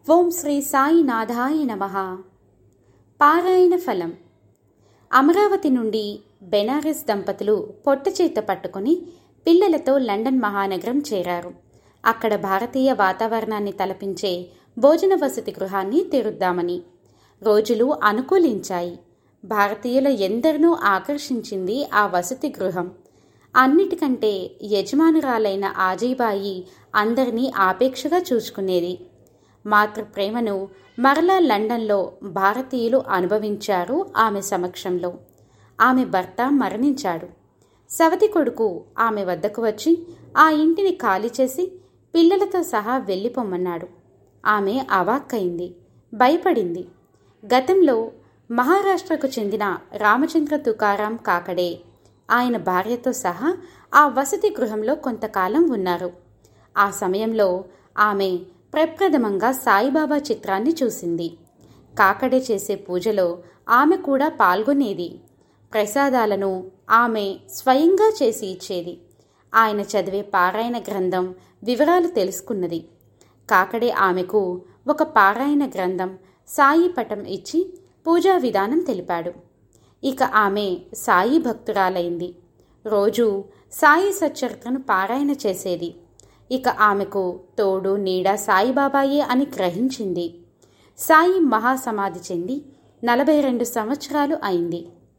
ఓం శ్రీ సాయినాథాయ నమః. పారాయణ ఫలం. అమరావతి నుండి బెనారస్ దంపతులు పొట్టచేత పట్టుకుని పిల్లలతో లండన్ మహానగరం చేరారు. అక్కడ భారతీయ వాతావరణాన్ని తలపించే భోజన వసతి గృహాన్ని తెరుద్దామని. రోజులు అనుకూలించాయి. భారతీయుల ఎందరినో ఆకర్షించింది ఆ వసతి గృహం. అన్నిటికంటే యజమానురాలైన ఆజీబాయి అందరినీ ఆపేక్షగా చూసుకునేది. మాతృప్రేమను మరలా లండన్లో భారతీయులు అనుభవించారు. ఆమె సమక్షంలో ఆమె భర్త మరణించాడు. సవతి కొడుకు ఆమె వద్దకు వచ్చి ఆ ఇంటిని ఖాళీ చేసి పిల్లలతో సహా వెళ్ళిపోమన్నాడు. ఆమె అవాక్కయింది, భయపడింది. గతంలో మహారాష్ట్రకు చెందిన రామచంద్ర తుకారాం కాకడే ఆయన భార్యతో సహా ఆ వసతి గృహంలో కొంతకాలం ఉన్నారు. ఆ సమయంలో ఆమె ప్రప్రథమంగా సాయిబాబా చిత్రాన్ని చూసింది. కాకడే చేసే పూజలో ఆమె కూడా పాల్గొనేది. ప్రసాదాలను ఆమె స్వయంగా చేసి ఇచ్చేది. ఆయన చదివే పారాయణ గ్రంథం వివరాలు తెలుసుకున్నది. కాకడే ఆమెకు ఒక పారాయణ గ్రంథం, సాయి పటం ఇచ్చి పూజా విధానం తెలిపాడు. ఇక ఆమె సాయి భక్తురాలైంది. రోజు సాయి సచ్చరిత్రను పారాయణ చేసేది. ఇక ఆమెకు తోడు నీడ సాయిబాబాయే అని గ్రహించింది. సాయి మహాసమాధి చెంది 42 సంవత్సరాలు అయింది.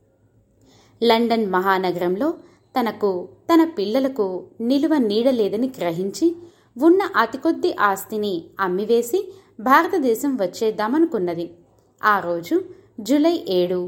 లండన్ మహానగరంలో తనకు, తన పిల్లలకు నిలువ నీడ లేదని గ్రహించి ఉన్న అతి కొద్ది ఆస్తిని అమ్మివేసి భారతదేశం వచ్చేద్దామనుకున్నది. ఆ రోజు జూలై 7,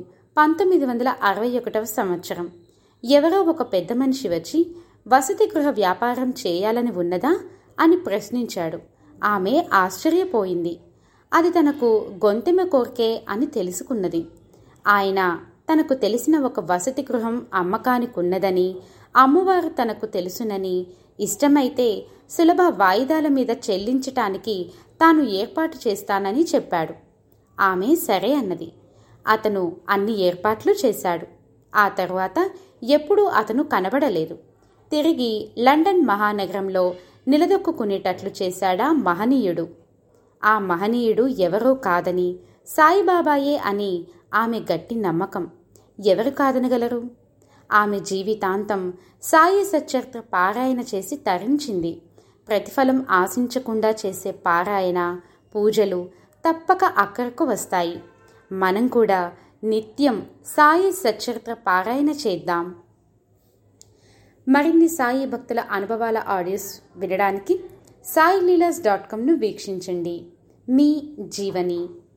1961 సంవత్సరం. ఎవరో ఒక పెద్ద మనిషి వచ్చి వసతి గృహ వ్యాపారం చేయాలని ఉన్నదా అని ప్రశ్నించాడు. ఆమె ఆశ్చర్యపోయింది. అది తనకు గొంతెమ్మ కోరికే అని తెలుసుకున్నది. ఆయన తనకు తెలిసిన ఒక వసతి గృహం అమ్మకానికున్నదని, అమ్మవారు తనకు తెలుసునని, ఇష్టమైతే సులభ వాయిదాల మీద చెల్లించటానికి తాను ఏర్పాటు చేస్తానని చెప్పాడు. ఆమె సరే అన్నది. అతను అన్ని ఏర్పాట్లు చేశాడు. ఆ తరువాత ఎప్పుడూ అతను కనబడలేదు. తిరిగి లండన్ మహానగరంలో నిలదొక్కునేటట్లు చేశాడా మహనీయుడు. ఆ మహనీయుడు ఎవరో కాదని సాయిబాబాయే అని ఆమె గట్టి నమ్మకం. ఎవరు కాదనగలరు? ఆమె జీవితాంతం సాయి సచ్చరిత్ర పారాయణ చేసి తరించింది. ప్రతిఫలం ఆశించకుండా చేసే పారాయణ, పూజలు తప్పక అక్కడకు వస్తాయి. మనం కూడా నిత్యం సాయి సచ్చరిత్ర పారాయణ చేద్దాం. మరిన్ని సాయి భక్తుల అనుభవాల ఆడియోస్ వినడానికి saileelas.com వీక్షించండి. మీ జీవని.